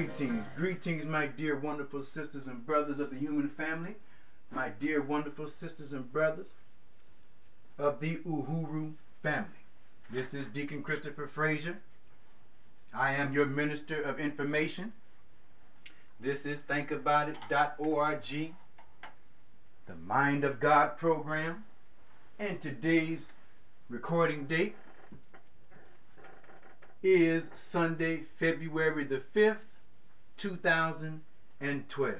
Greetings, my dear wonderful sisters and brothers of the human family, my dear wonderful sisters and brothers of the Uhuru family. This is Deacon Christopher Frazier. I am your minister of information. This is thinkaboutit.org, the Mind of God program, and today's recording date is Sunday, February the 5th, 2012.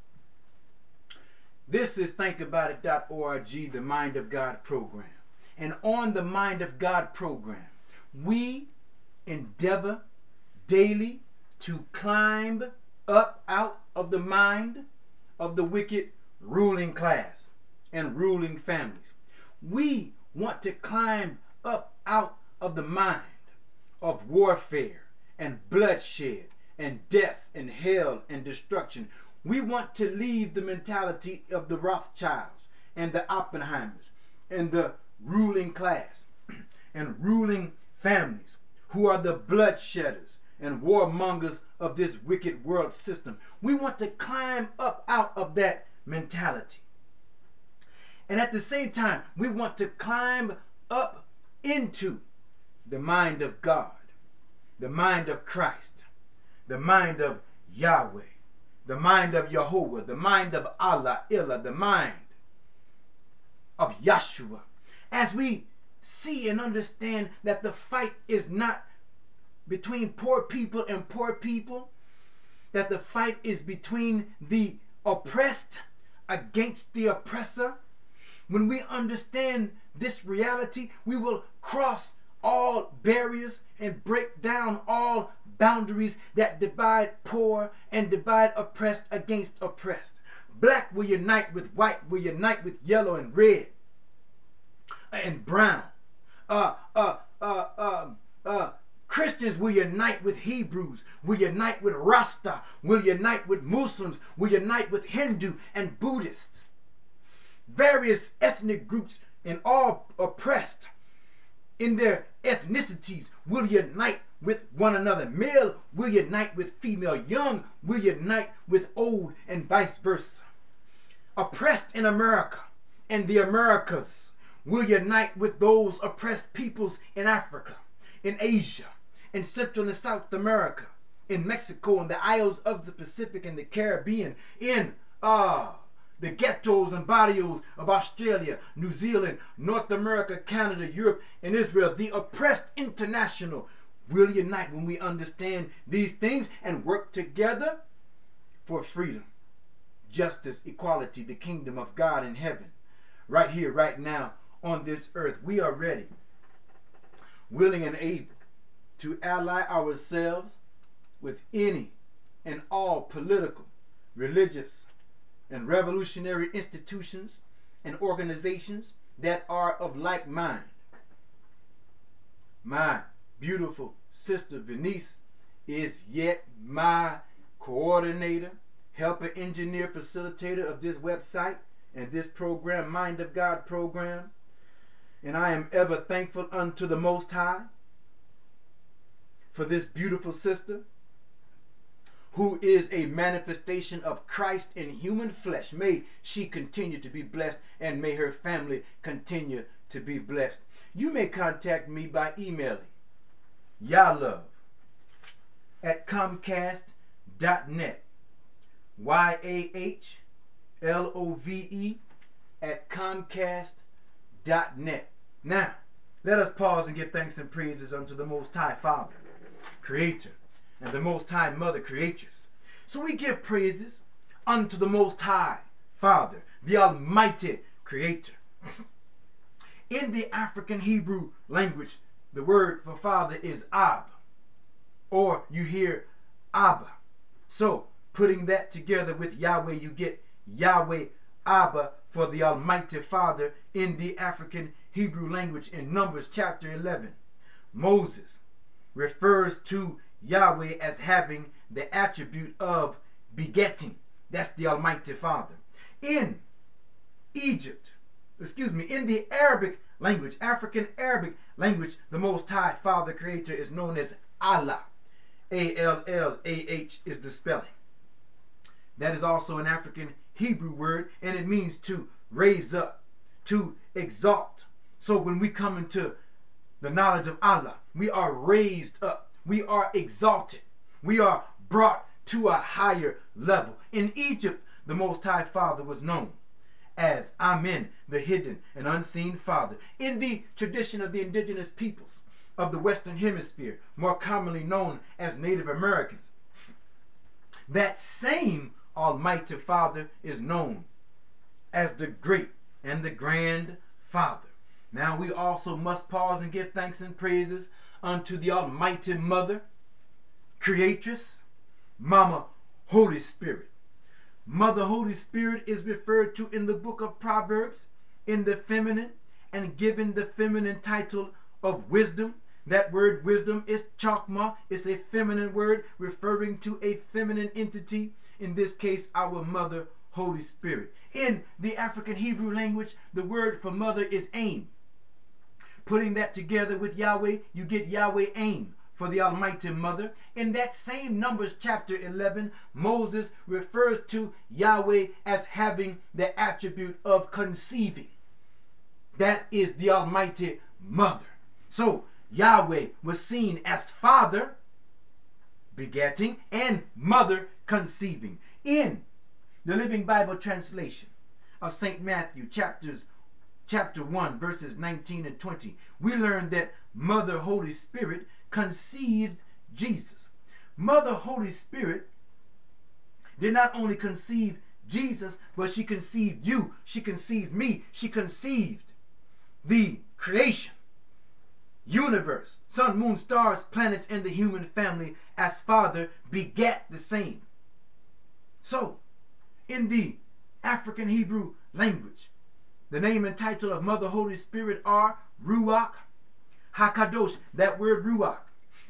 This is thinkaboutit.org, the Mind of God program. And on the Mind of God program, we endeavor daily to climb up out of the mind of the wicked ruling class and ruling families. We want to climb up out of the mind of warfare and bloodshed and death and hell and destruction. We want to leave the mentality of the Rothschilds and the Oppenheimers and the ruling class and ruling families who are the bloodshedders and warmongers of this wicked world system. We want to climb up out of that mentality. And at the same time, we want to climb up into the mind of God, the mind of Christ, the mind of Yahweh, the mind of Jehovah, the mind of Allah, the mind of Yahshua. As we see and understand that the fight is not between poor people and poor people, that the fight is between the oppressed against the oppressor. When we understand this reality, we will cross all barriers and break down all boundaries that divide poor and divide oppressed against oppressed. Black will unite with white, will unite with yellow and red and brown. Christians will unite with Hebrews, will unite with Rasta, will unite with Muslims, will unite with Hindu and Buddhists. Various ethnic groups and all oppressed in their ethnicities will unite with one another. Male will unite with female. Young will unite with old and vice versa. Oppressed in America and the Americas will unite with those oppressed peoples in Africa, in Asia, in Central and South America, in Mexico, in the Isles of the Pacific and the Caribbean, in the ghettos and barrios of Australia, New Zealand, North America, Canada, Europe, and Israel. The oppressed international will unite when we understand these things and work together for freedom, justice, equality, the kingdom of God in heaven. Right here, right now, on this earth, we are ready, willing and able to ally ourselves with any and all political, religious, and revolutionary institutions and organizations that are of like mind. My beautiful sister Venice is yet my coordinator, helper, engineer, facilitator of this website and this program, Mind of God program. And I am ever thankful unto the Most High for this beautiful sister who is a manifestation of Christ in human flesh. May she continue to be blessed, and may her family continue to be blessed. You may contact me by emailing Yahlove at Comcast.net. YAHLOVE at Comcast.net. Now, let us pause and give thanks and praises unto the Most High Father, Creator, and the Most High Mother, Creatress. So we give praises unto the Most High Father, the Almighty Creator. In the African Hebrew language, the word for father is Ab, or you hear Abba. So, putting that together with Yahweh, you get Yahweh Abba for the Almighty Father in the African Hebrew language. In Numbers chapter 11, Moses refers to Yahweh as having the attribute of begetting. That's the Almighty Father. In in the Arabic language, African Arabic language, the Most High Father Creator is known as Allah. A-L-L-A-H is the spelling. That is also an African Hebrew word, and it means to raise up, to exalt. So when we come into the knowledge of Allah, we are raised up, we are exalted, we are brought to a higher level. In Egypt, the Most High Father was known as Amen, the hidden and unseen Father. In the tradition of the indigenous peoples of the Western Hemisphere, more commonly known as Native Americans, that same Almighty Father is known as the Great and the Grand Father. Now we also must pause and give thanks and praises unto the Almighty Mother, Creatress, Mama Holy Spirit. Mother Holy Spirit is referred to in the book of Proverbs in the feminine and given the feminine title of wisdom. That word wisdom is chakma. It's a feminine word referring to a feminine entity, in this case our Mother Holy Spirit. In the African Hebrew language, the word for mother is aim. Putting that together with Yahweh, you get Yahweh aim for the Almighty Mother. In that same Numbers chapter 11, Moses refers to Yahweh as having the attribute of conceiving. That is the Almighty Mother. So Yahweh was seen as Father, begetting, and Mother, conceiving. In the Living Bible translation of St. Matthew, chapter 1, verses 19 and 20, we learn that Mother Holy Spirit conceived Jesus. Mother Holy Spirit did not only conceive Jesus, but she conceived you, she conceived me, she conceived the creation, universe, sun, moon, stars, planets, and the human family, as Father begat the same. So, in the African Hebrew language, the name and title of Mother Holy Spirit are Ruach HaKadosh. That word Ruach,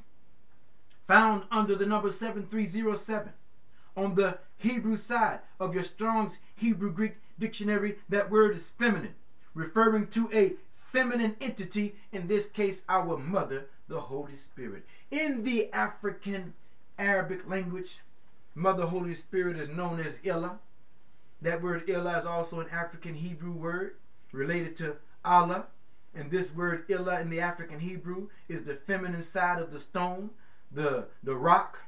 found under the number 7307 on the Hebrew side of your Strong's Hebrew Greek dictionary. That word is feminine, referring to a feminine entity, in this case our Mother, the Holy Spirit. In the African Arabic language, Mother Holy Spirit is known as Ilah. That word Ilah is also an African Hebrew word related to Allah. And this word Ilah in the African Hebrew is the feminine side of the stone, the rock.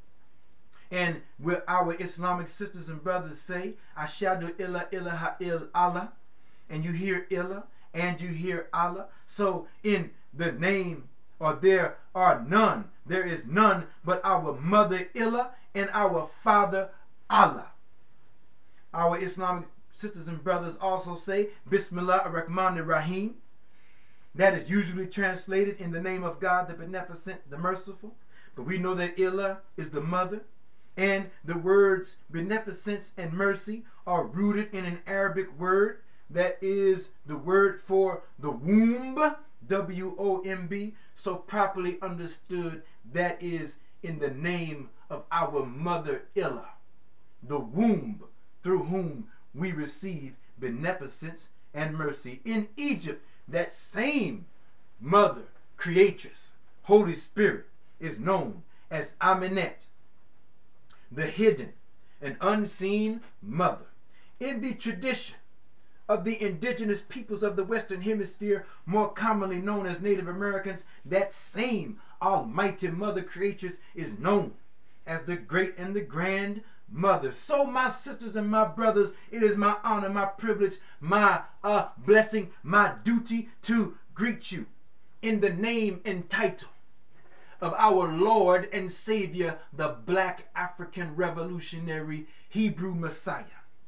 And where our Islamic sisters and brothers say, Ashadu Ilah ilaha il Allah, and you hear Ilah and you hear Allah. So in the name, or there are none, there is none but our Mother Ilah and our Father Allah. Our Islamic sisters and brothers also say Bismillah ar-Rahman ar-Rahim. That is usually translated in the name of God, the Beneficent, the Merciful. But we know that Ilah is the mother. And the words beneficence and mercy are rooted in an Arabic word that is the word for the womb, W-O-M-B. So properly understood, that is in the name of our Mother Ilah, the womb through whom we receive beneficence and mercy. In Egypt, that same Mother, Creatress, Holy Spirit is known as Amenet, the hidden and unseen Mother. In the tradition of the indigenous peoples of the Western Hemisphere, more commonly known as Native Americans, that same Almighty Mother Creatress is known as the Great and the Grand Mother. So my sisters and my brothers, it is my honor, my privilege, my blessing, my duty to greet you in the name and title of our Lord and Savior, the Black African Revolutionary Hebrew Messiah,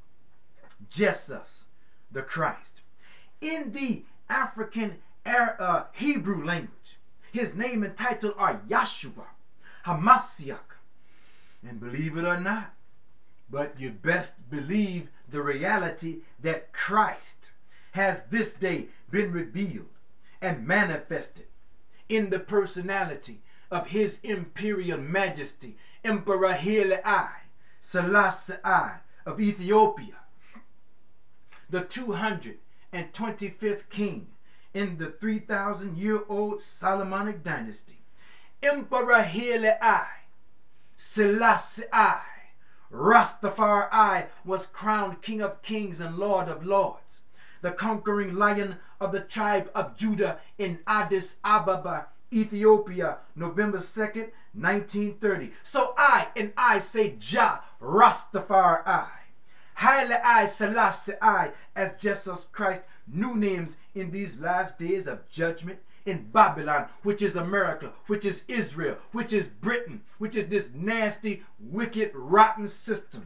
Jesus the Christ. In the African Hebrew language, his name and title are Yahshua HaMashiach. And believe it or not, but you best believe the reality that Christ has this day been revealed and manifested in the personality of His Imperial Majesty, Emperor Haile I, Selassie I of Ethiopia, the 225th king in the 3,000-year-old Solomonic dynasty. Emperor Haile I Selassie I, Rastafari, was crowned King of Kings and Lord of Lords, the conquering lion of the tribe of Judah in Addis Ababa, Ethiopia, November 2nd, 1930. So I say Jah Rastafari. Haile I Selassie I, as Jesus Christ, new names in these last days of judgment in Babylon, which is America, which is Israel, which is Britain, which is this nasty, wicked, rotten system.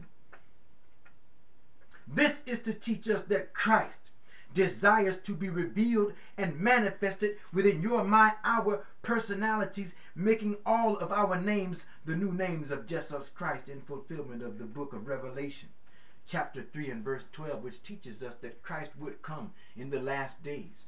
This is to teach us that Christ desires to be revealed and manifested within your, my, our personalities, making all of our names the new names of Jesus Christ in fulfillment of the book of Revelation, chapter 3 and verse 12, which teaches us that Christ would come in the last days.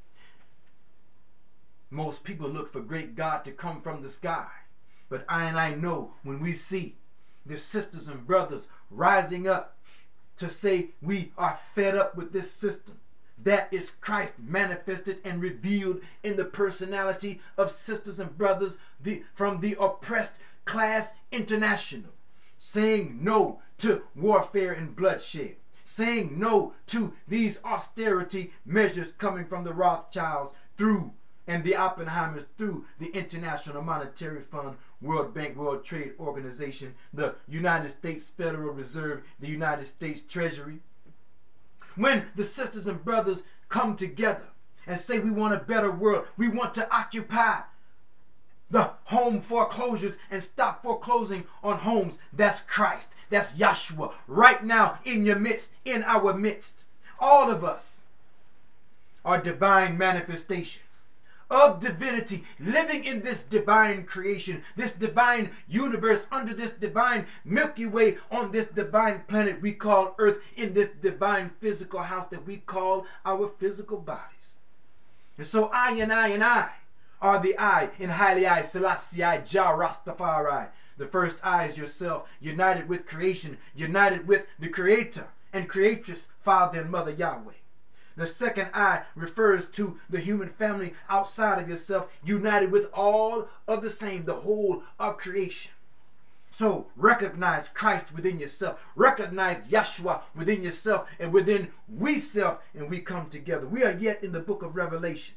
Most people look for great God to come from the sky, but I know when we see the sisters and brothers rising up to say we are fed up with this system, that is Christ manifested and revealed in the personality of sisters and brothers from the oppressed class international, saying no to warfare and bloodshed, saying no to these austerity measures coming from the Rothschilds through and the Oppenheimers through the International Monetary Fund, World Bank, World Trade Organization, the United States Federal Reserve, the United States Treasury. When the sisters and brothers come together and say we want a better world, we want to occupy the home foreclosures and stop foreclosing on homes, that's Christ, that's Yahshua, right now in your midst, in our midst. All of us are divine manifestations of divinity, living in this divine creation, this divine universe, under this divine Milky Way, on this divine planet we call Earth, in this divine physical house that we call our physical bodies. And so I are the I in Haile I Selassie I Jah Rastafari. The first I is yourself, united with creation, united with the Creator and Creatress, Father and Mother Yahweh. The second I refers to the human family outside of yourself, united with all of the same, the whole of creation. So recognize Christ within yourself. Recognize Yahshua within yourself and within we self, and we come together. We are yet in the book of Revelation.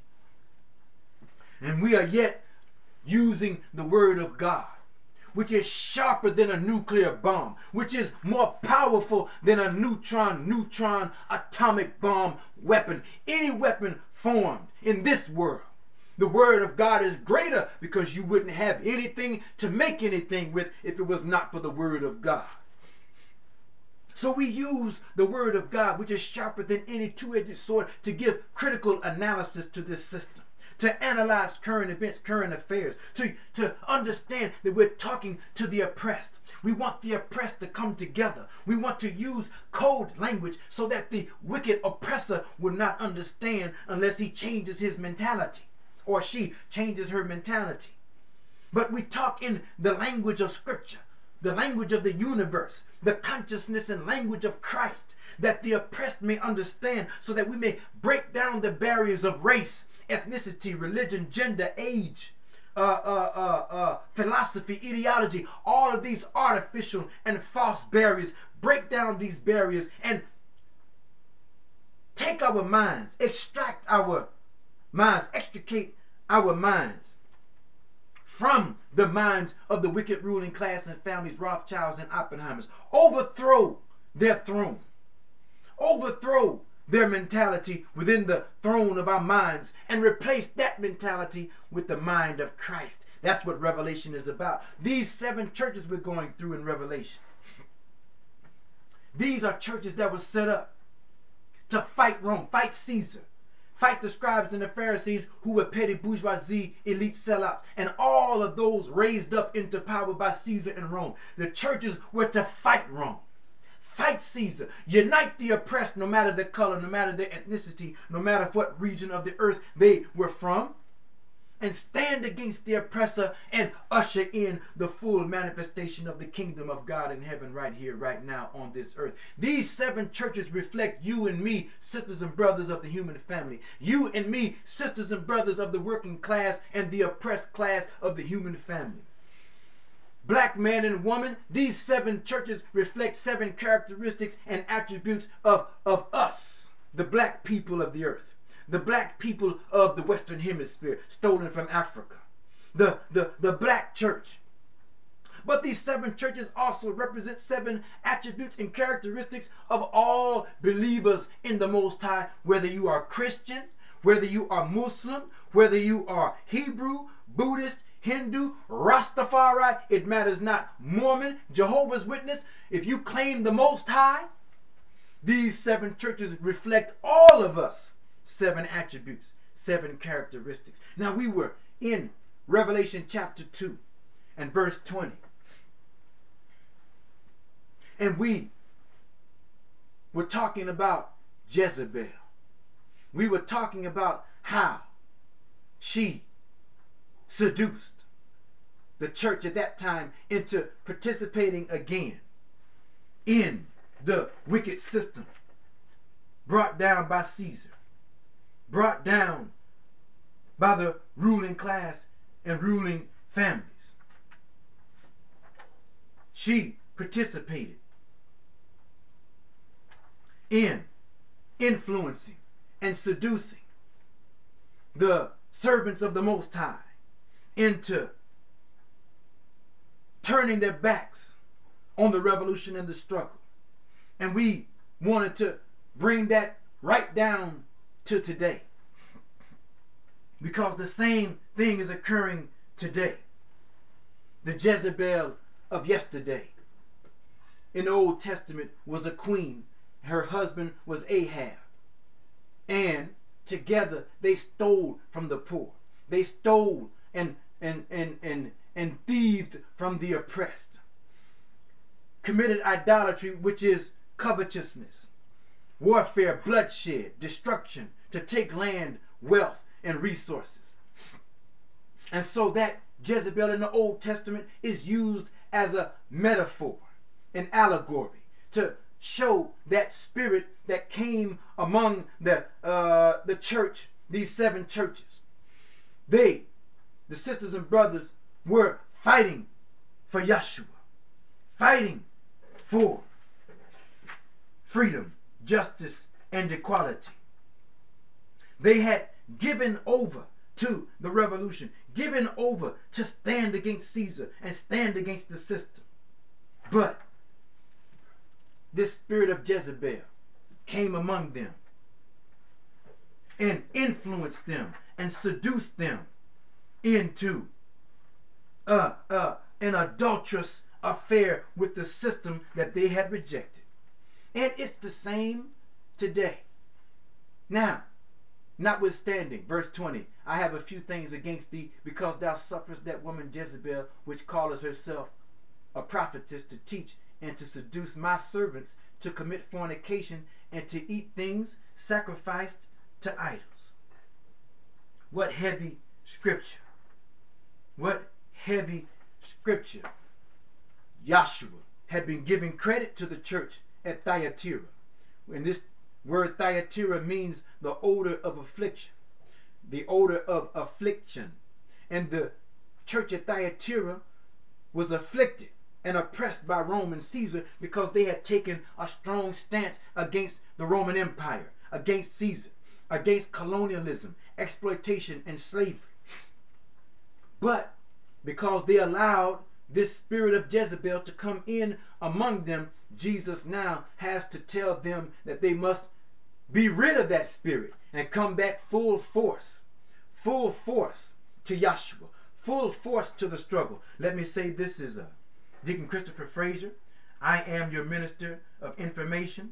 And we are yet using the word of God, which is sharper than a nuclear bomb, which is more powerful than a neutron atomic bomb weapon. Any weapon formed in this world, the word of God is greater, because you wouldn't have anything to make anything with if it was not for the word of God. So we use the word of God, which is sharper than any two-edged sword, to give critical analysis to this system, to analyze current events, current affairs, to understand that we're talking to the oppressed. We want the oppressed to come together. We want to use code language so that the wicked oppressor will not understand unless he changes his mentality or she changes her mentality. But we talk in the language of Scripture, the language of the universe, the consciousness and language of Christ, that the oppressed may understand, so that we may break down the barriers of race, ethnicity, religion, gender, age, philosophy, ideology, all of these artificial and false barriers. Break down these barriers and take our minds, extract our minds, extricate our minds from the minds of the wicked ruling class and families, Rothschilds and Oppenheimers. Overthrow their throne. Overthrow their mentality within the throne of our minds and replace that mentality with the mind of Christ. That's what Revelation is about. These 7 churches we're going through in Revelation, these are churches that were set up to fight Rome, fight Caesar, fight the scribes and the Pharisees, who were petty bourgeoisie, elite sellouts, and all of those raised up into power by Caesar and Rome. The churches were to fight Rome, fight Caesar, unite the oppressed, no matter their color, no matter their ethnicity, no matter what region of the earth they were from, and stand against the oppressor and usher in the full manifestation of the kingdom of God in heaven, right here, right now on this earth. These 7 churches reflect you and me, sisters and brothers of the human family. You and me, sisters and brothers of the working class and the oppressed class of the human family. black man and woman, these 7 churches reflect 7 characteristics and attributes of us, the black people of the earth, the black people of the Western Hemisphere, stolen from Africa, the black church. But these 7 churches also represent 7 attributes and characteristics of all believers in the Most High, whether you are Christian, whether you are Muslim, whether you are Hebrew, Buddhist, Hindu, Rastafari, it matters not. Mormon, Jehovah's Witness, if you claim the Most High, these 7 churches reflect all of us. 7 attributes, 7 characteristics. Now we were in Revelation chapter 2 and verse 20. And we were talking about Jezebel. We were talking about how she seduced the church at that time into participating again in the wicked system brought down by Caesar, brought down by the ruling class and ruling families. She participated in influencing and seducing the servants of the Most High into turning their backs on the revolution and the struggle. And we wanted to bring that right down to today, because the same thing is occurring today. The Jezebel of yesterday in the Old Testament was a queen. Her husband was Ahab. And together they stole from the poor. They stole and thieved from the oppressed. Committed idolatry, which is covetousness, warfare, bloodshed, destruction, to take land, wealth, and resources. And so that Jezebel in the Old Testament is used as a metaphor, an allegory, to show that spirit that came among the church, these 7 churches. They, the sisters and brothers, were fighting for Yeshua, fighting for freedom, justice, and equality. They had given over to the revolution, given over to stand against Caesar and stand against the system. But this spirit of Jezebel came among them and influenced them and seduced them into an adulterous affair with the system that they had rejected. And it's the same today. Now, notwithstanding, verse 20, I have a few things against thee, because thou sufferest that woman Jezebel, which calleth herself a prophetess, to teach and to seduce my servants to commit fornication and to eat things sacrificed to idols. What heavy scripture. What heavy scripture. Yahshua had been giving credit to the church at Thyatira. And this word Thyatira means the odor of affliction. The odor of affliction. And the church at Thyatira was afflicted and oppressed by Rome and Caesar, because they had taken a strong stance against the Roman Empire, against Caesar, against colonialism, exploitation, and slavery. But because they allowed this spirit of Jezebel to come in among them, Jesus now has to tell them that they must be rid of that spirit and come back full force to Yahshua, full force to the struggle. Let me say this is Deacon Christopher Frazier. I am your minister of information.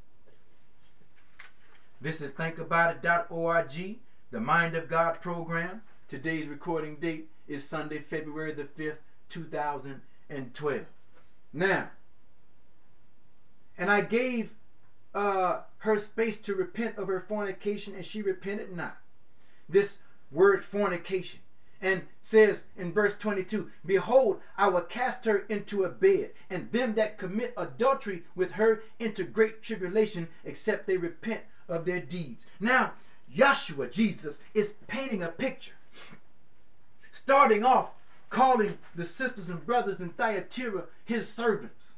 This is thinkaboutit.org, the Mind of God program. Today's recording date is Sunday, February the 5th, 2012. Now, and I gave her space to repent of her fornication, and she repented not. This word fornication. And says in verse 22, behold, I will cast her into a bed, and them that commit adultery with her into great tribulation, except they repent of their deeds. Now, Yahshua, Jesus, is painting a picture. Starting off calling the sisters and brothers in Thyatira his servants.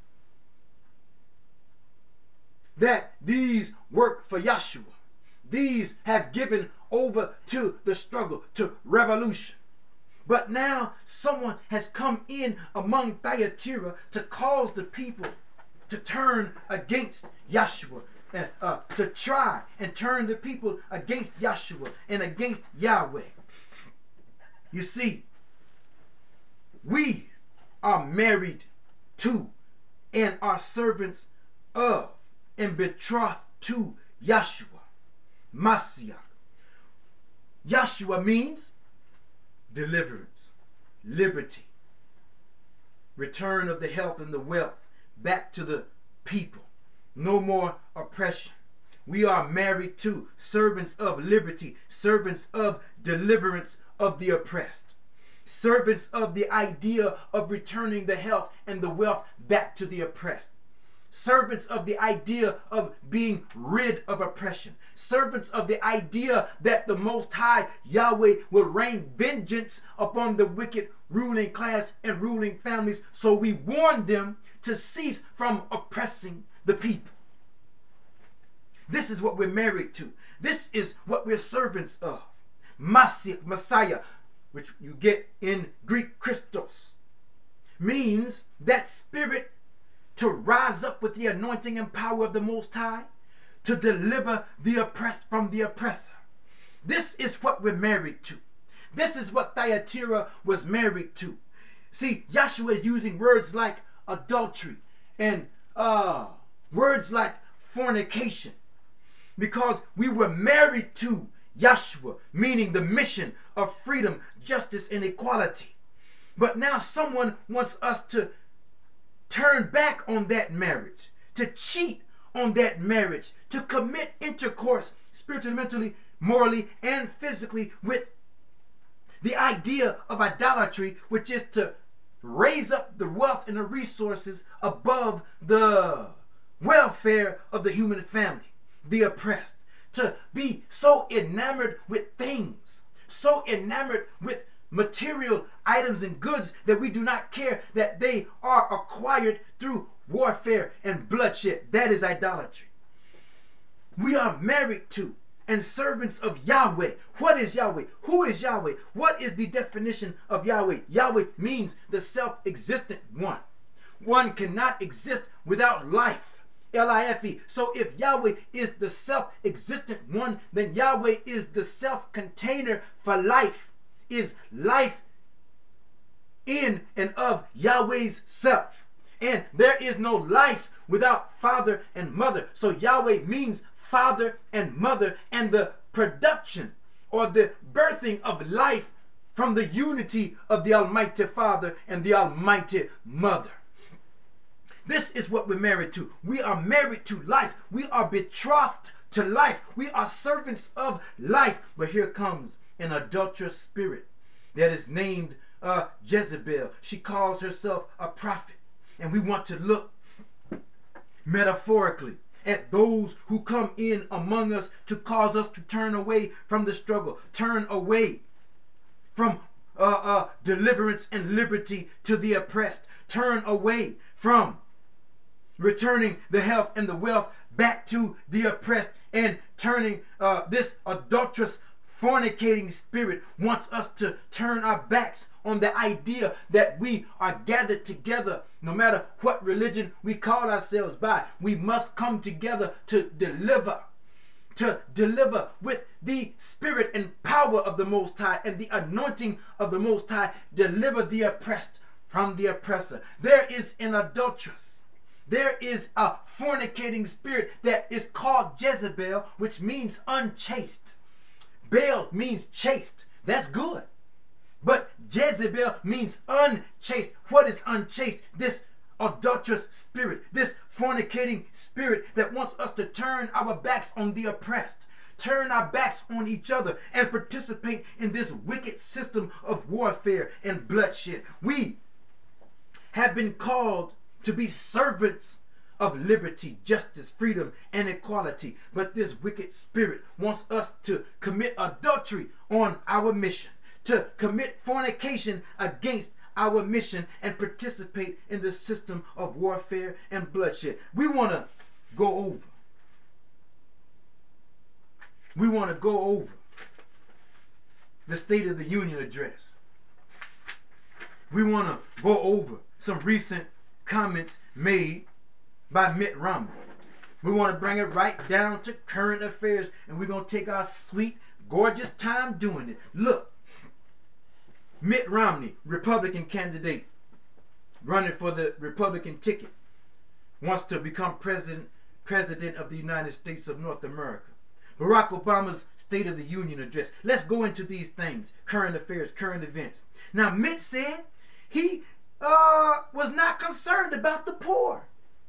That these work for Yahshua. These have given over to the struggle, to revolution. But now someone has come in among Thyatira to cause the people to turn against Yahshua, to try and turn the people against Yahshua and against Yahweh. You see, we are married to and are servants of and betrothed to Yahshua, Mashiach. Yahshua means deliverance, liberty, return of the health and the wealth back to the people. No more oppression. We are married to servants of liberty, servants of deliverance of the oppressed, servants of the idea of returning the health and the wealth back to the oppressed, servants of the idea of being rid of oppression, servants of the idea that the Most High Yahweh will rain vengeance upon the wicked ruling class and ruling families. So we warn them to cease from oppressing the people. This is what we're married to. This is what we're servants of. Mashiach, Messiah, which you get in Greek Christos, means that spirit to rise up with the anointing and power of the Most High to deliver the oppressed from the oppressor. This is what we're married to. This is what Thyatira was married to. See, Yahshua is using words like adultery and words like fornication because we were married to Yahshua, meaning the mission of freedom, justice, and equality. But now someone wants us to turn back on that marriage, to cheat on that marriage, to commit intercourse spiritually, mentally, morally, and physically with the idea of idolatry, which is to raise up the wealth and the resources above the welfare of the human family, the oppressed, to be so enamored with things, so enamored with material items and goods that we do not care that they are acquired through warfare and bloodshed. That is idolatry. We are married to and servants of Yahweh. What is Yahweh? Who is Yahweh? What is the definition of Yahweh? Yahweh means the self-existent one. One cannot exist without life. L-I-F-E. So if Yahweh is the self-existent one, then Yahweh is the self-container for life. Is life in and of Yahweh's self. And there is no life without father and mother. So Yahweh means father and mother, and the production or the birthing of life from the unity of the Almighty Father and the Almighty Mother. This is what we're married to. We are married to life. We are betrothed to life. We are servants of life. But here comes an adulterous spirit that is named Jezebel. She calls herself a prophet. And we want to look metaphorically at those who come in among us to cause us to turn away from the struggle, turn away from deliverance and liberty to the oppressed, turn away from returning the health and the wealth back to the oppressed, and turning this adulterous fornicating spirit wants us to turn our backs on the idea that we are gathered together. No matter what religion we call ourselves by, we must come together to deliver with the spirit and power of the Most High and the anointing of the Most High, deliver the oppressed from the oppressor. There is an adulteress. There is a fornicating spirit that is called Jezebel, which means unchaste. Baal means chaste. That's good. But Jezebel means unchaste. What is unchaste? This adulterous spirit, this fornicating spirit that wants us to turn our backs on the oppressed, turn our backs on each other, and participate in this wicked system of warfare and bloodshed. We have been called to be servants of liberty, justice, freedom, and equality. But this wicked spirit wants us to commit adultery on our mission, to commit fornication against our mission and participate in the system of warfare and bloodshed. We want to go over. We want to go over the State of the Union address. We want to go over some recent comments made by Mitt Romney. We want to bring it right down to current affairs, and we're going to take our sweet, gorgeous time doing it. Look, Mitt Romney, Republican candidate, running for the Republican ticket, wants to become president of the United States of North America. Barack Obama's State of the Union address. Let's go into these things, current affairs, current events. Now, Mitt said he was not concerned about the poor.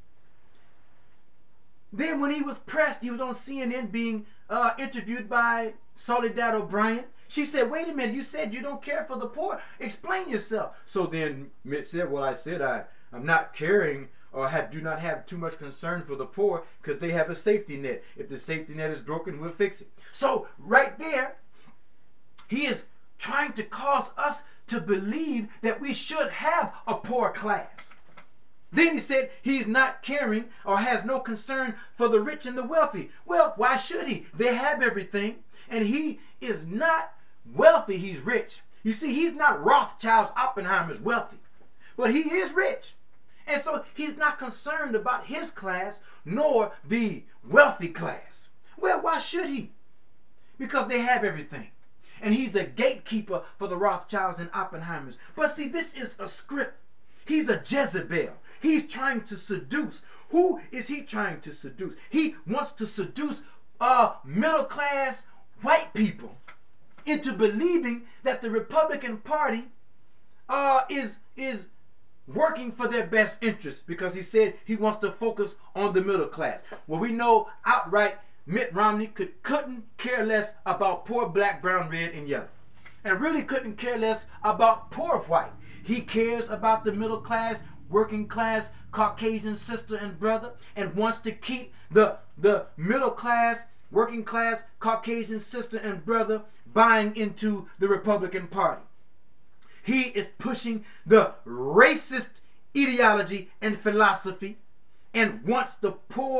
Then when he was pressed, he was on CNN being interviewed by Soledad O'Brien. She said, wait a minute, you said you don't care for the poor. Explain yourself. So then Mitt said, well, I said I'm not caring or do not have too much concern for the poor because they have a safety net. If the safety net is broken, we'll fix it. So right there, he is trying to cause us to believe that we should have a poor class. Then he said he's not caring or has no concern for the rich and the wealthy. Well, why should he? They have everything, and he is not wealthy, he's rich. You see, he's not Rothschild's, Oppenheimer's wealthy, but he is rich. And so he's not concerned about his class nor the wealthy class. Well, why should he? Because they have everything. And he's a gatekeeper for the Rothschilds and Oppenheimers. But see, this is a script. He's a Jezebel. He's trying to seduce. Who is he trying to seduce? He wants to seduce middle class white people into believing that the Republican Party is working for their best interest, because he said he wants to focus on the middle class. Well, we know outright Mitt Romney couldn't care less about poor black, brown, red, and yellow, and really couldn't care less about poor white. He cares about the middle class, working class, Caucasian sister and brother, and wants to keep the middle class, working class, Caucasian sister and brother buying into the Republican Party. He is pushing the racist ideology and philosophy and wants the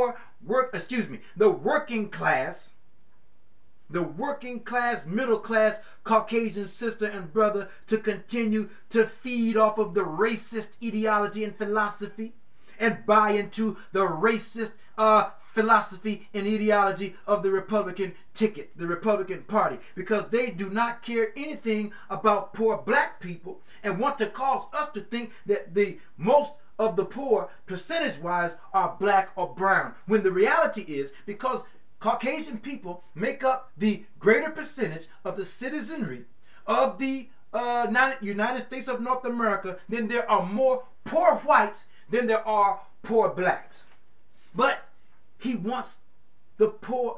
working class, middle class, Caucasian sister and brother to continue to feed off of the racist ideology and philosophy and buy into the racist philosophy and ideology of the Republican ticket, the Republican Party, because they do not care anything about poor black people and want to cause us to think that the most of the poor, percentage-wise, are black or brown, when the reality is, because Caucasian people make up the greater percentage of the citizenry of the United States of North America, then there are more poor whites than there are poor blacks. But he wants the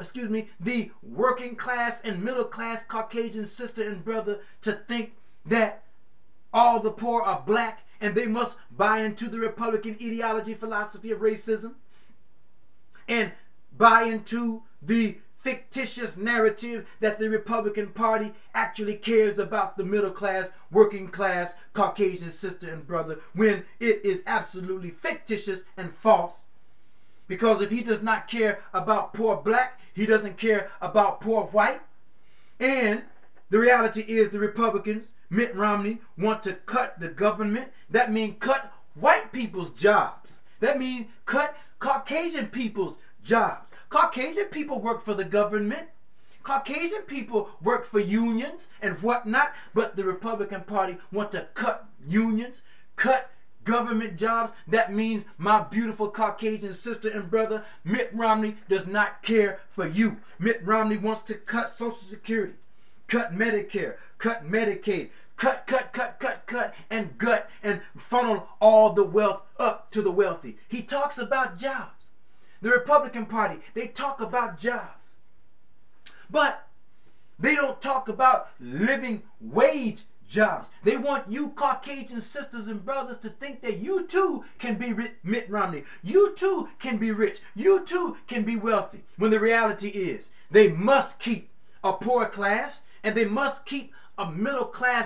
working class and middle class Caucasian sister and brother to think that all the poor are black and they must buy into the Republican ideology, philosophy of racism, and buy into the fictitious narrative that the Republican Party actually cares about the middle class, working class, Caucasian sister and brother, when it is absolutely fictitious and false. Because if he does not care about poor black, he doesn't care about poor white. And the reality is the Republicans, Mitt Romney, want to cut the government. That means cut white people's jobs. That means cut Caucasian people's jobs. Caucasian people work for the government. Caucasian people work for unions and whatnot. But the Republican Party want to cut unions, cut government jobs. That means, my beautiful Caucasian sister and brother, Mitt Romney does not care for you. Mitt Romney wants to cut Social Security, cut Medicare, cut Medicaid, cut, and gut, and funnel all the wealth up to the wealthy. He talks about jobs. The Republican Party, they talk about jobs. But they don't talk about living wage jobs. They want you Caucasian sisters and brothers to think that you too can be Mitt Romney. You too can be rich. You too can be wealthy. When the reality is, they must keep a poor class and they must keep a middle class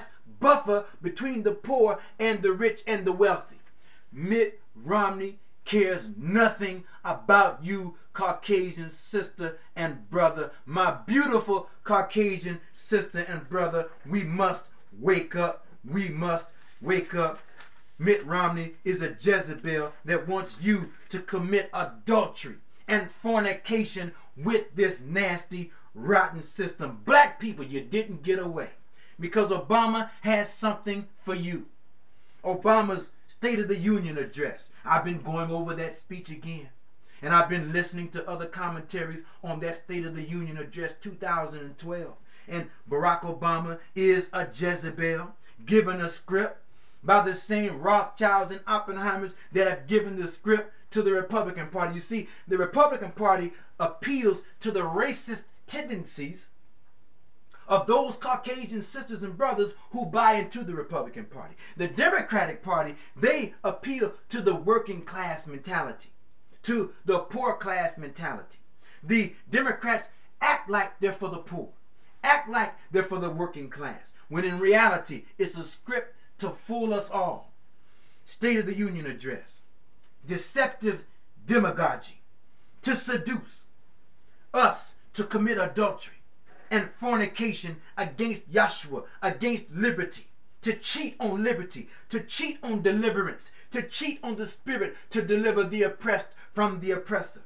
buffer between the poor and the rich and the wealthy. Mitt Romney cares nothing about you, Caucasian sister and brother. My beautiful Caucasian sister and brother, we must wake up. We must wake up. Mitt Romney is a Jezebel that wants you to commit adultery and fornication with this nasty, rotten system. Black people, you didn't get away because Obama has something for you. Obama's State of the Union address. I've been going over that speech again. And I've been listening to other commentaries on that State of the Union address 2012. And Barack Obama is a Jezebel given a script by the same Rothschilds and Oppenheimers that have given the script to the Republican Party. You see, the Republican Party appeals to the racist tendencies of those Caucasian sisters and brothers who buy into the Republican Party. The Democratic Party, they appeal to the working class mentality, to the poor class mentality. The Democrats act like they're for the poor, act like they're for the working class, when in reality it's a script to fool us all. State of the Union address. Deceptive demagogy to seduce us to commit adultery and fornication against Yahshua, against liberty, to cheat on liberty, to cheat on deliverance, to cheat on the spirit, to deliver the oppressed from the oppressor.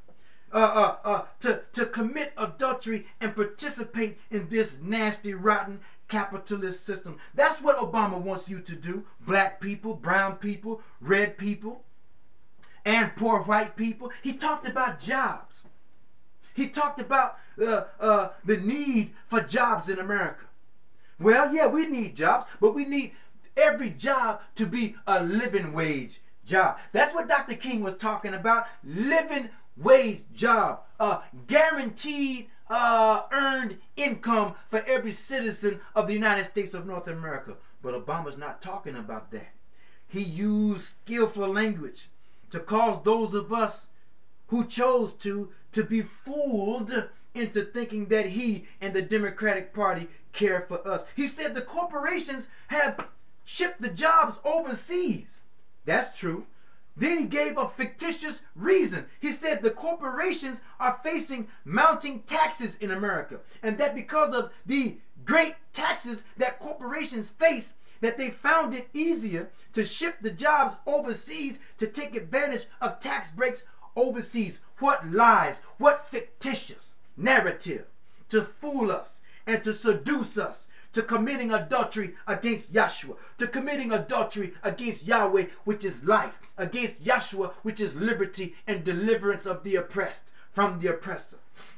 To commit adultery and participate in this nasty, rotten capitalist system. That's what Obama wants you to do. Black people, brown people, red people, and poor white people. He talked about jobs. He talked about the need for jobs in America. Well, yeah, we need jobs, but we need every job to be a living wage job. That's what Dr. King was talking about. Living wage job. Guaranteed earned income for every citizen of the United States of North America. But Obama's not talking about that. He used skillful language to cause those of us who chose to be fooled into thinking that he and the Democratic Party care for us. He said the corporations have shipped the jobs overseas. That's true. Then he gave a fictitious reason. He said the corporations are facing mounting taxes in America, and that because of the great taxes that corporations face, that they found it easier to ship the jobs overseas to take advantage of tax breaks overseas. What lies, what fictitious narrative to fool us and to seduce us to committing adultery against Yahshua, to committing adultery against Yahweh, which is life, against Yahshua, which is liberty and deliverance of the oppressed from the oppressor.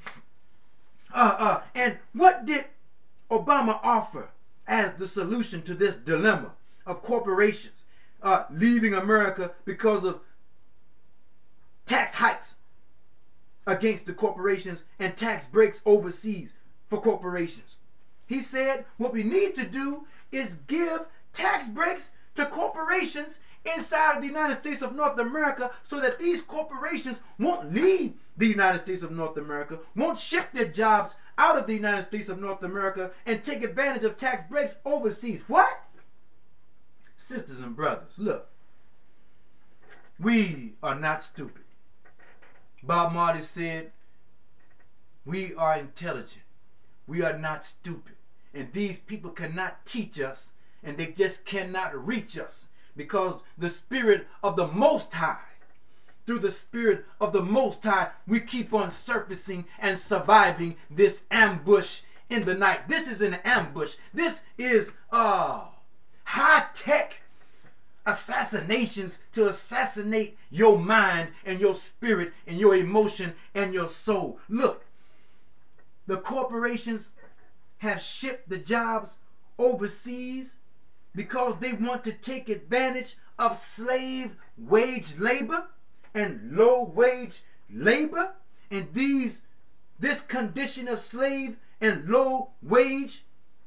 And what did Obama offer as the solution to this dilemma of corporations leaving America because of tax hikes against the corporations and tax breaks overseas for corporations? He said what we need to do is give tax breaks to corporations inside of the United States of North America so that these corporations won't leave the United States of North America, won't ship their jobs out of the United States of North America and take advantage of tax breaks overseas. What? Sisters and brothers, look, we are not stupid. Bob Marley said, we are intelligent. We are not stupid. And these people cannot teach us, and they just cannot reach us, because the Spirit of the Most High, through the Spirit of the Most High, we keep on surfacing and surviving this ambush in the night. This is an ambush. This is high-tech assassinations to assassinate your mind and your spirit and your emotion and your soul. Look, the corporations have shipped the jobs overseas because they want to take advantage of slave wage labor and low wage labor. And this condition of slave and low wage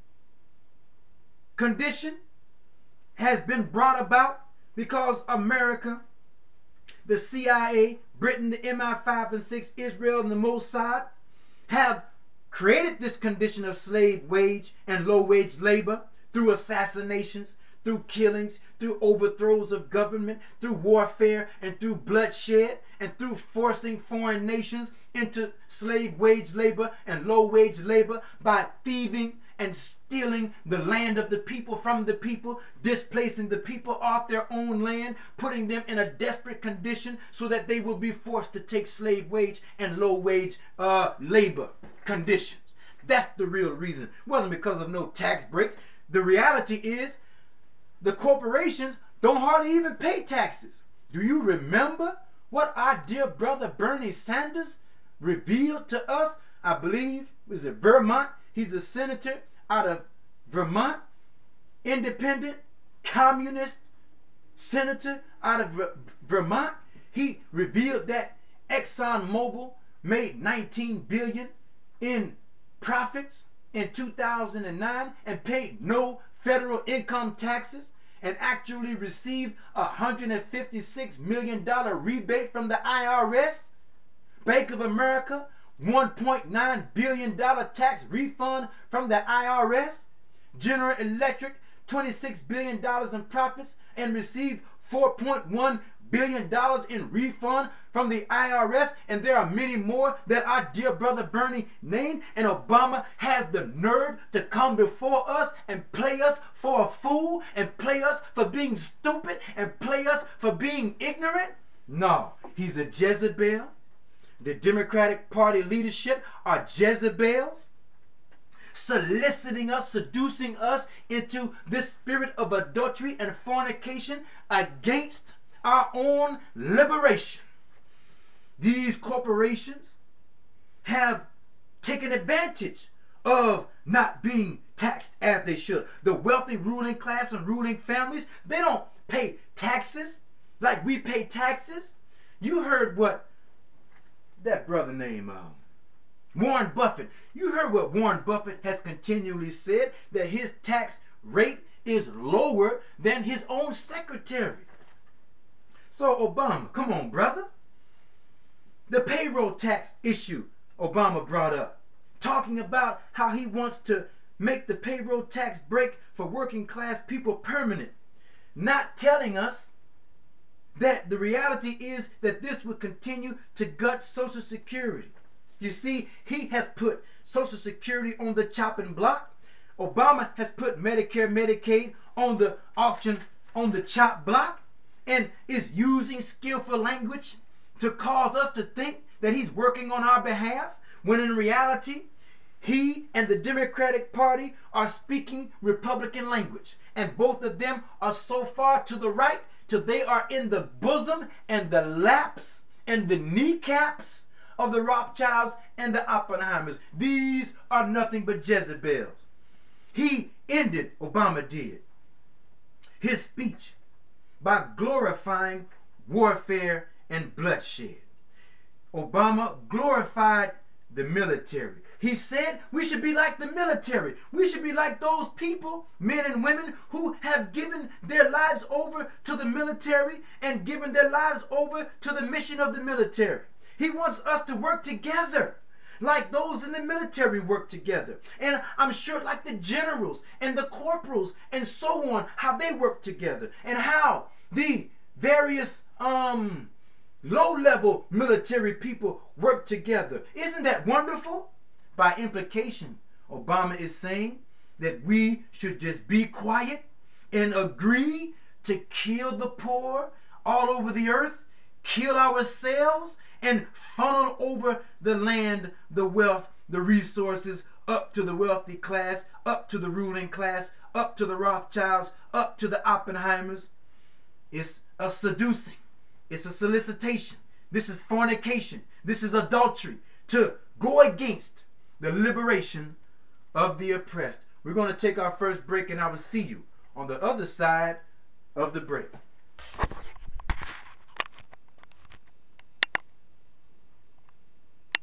condition has been brought about because America, the CIA, Britain, the MI5 and 6, Israel, and the Mossad have created this condition of slave wage and low wage labor through assassinations, through killings, through overthrows of government, through warfare, and through bloodshed, and through forcing foreign nations into slave wage labor and low wage labor by thieving and stealing the land of the people from the people, displacing the people off their own land, putting them in a desperate condition so that they will be forced to take slave wage and low wage labor conditions. That's the real reason. It wasn't because of no tax breaks. The reality is the corporations don't hardly even pay taxes. Do you remember what our dear brother Bernie Sanders revealed to us? I believe, was it Vermont? He's a senator out of Vermont, independent, communist senator out of Vermont. He revealed that ExxonMobil made $19 billion in profits in 2009 and paid no federal income taxes and actually received a $156 million rebate from the IRS. Bank of America, $1.9 billion tax refund from the IRS. General Electric, $26 billion in profits and received $4.1 billion in refund from the IRS, and there are many more that our dear brother Bernie named, and Obama has the nerve to come before us and play us for a fool and play us for being stupid and play us for being ignorant. No, he's a Jezebel. The Democratic Party leadership are Jezebels, soliciting us, seducing us into this spirit of adultery and fornication against our own liberation. These corporations have taken advantage of not being taxed as they should. The wealthy ruling class and ruling families, they don't pay taxes like we pay taxes. You heard what that brother named Warren Buffett. You heard what Warren Buffett has continually said, that his tax rate is lower than his own secretary. So Obama, come on, brother. The payroll tax issue Obama brought up, talking about how he wants to make the payroll tax break for working class people permanent, not telling us that the reality is that this will continue to gut Social Security. You see, he has put Social Security on the chopping block. Obama has put Medicare, Medicaid on the auction, on the chop block, and is using skillful language to cause us to think that he's working on our behalf, when in reality, he and the Democratic Party are speaking Republican language. And both of them are so far to the right till they are in the bosom and the laps and the kneecaps of the Rothschilds and the Oppenheimers. These are nothing but Jezebels. He ended, Obama did, his speech by glorifying warfare and bloodshed. Obama glorified the military. He said we should be like the military. We should be like those people, men and women, who have given their lives over to the military and given their lives over to the mission of the military. He wants us to work together like those in the military work together. And I'm sure like the generals and the corporals and so on, how they work together, and how the various low-level military people work together. Isn't that wonderful? By implication, Obama is saying that we should just be quiet and agree to kill the poor all over the earth, kill ourselves, and funnel over the land, the wealth, the resources up to the wealthy class, up to the ruling class, up to the Rothschilds, up to the Oppenheimers. It's a seducing. It's a solicitation. This is fornication. This is adultery to go against the liberation of the oppressed. We're going to take our first break, and I will see you on the other side of the break.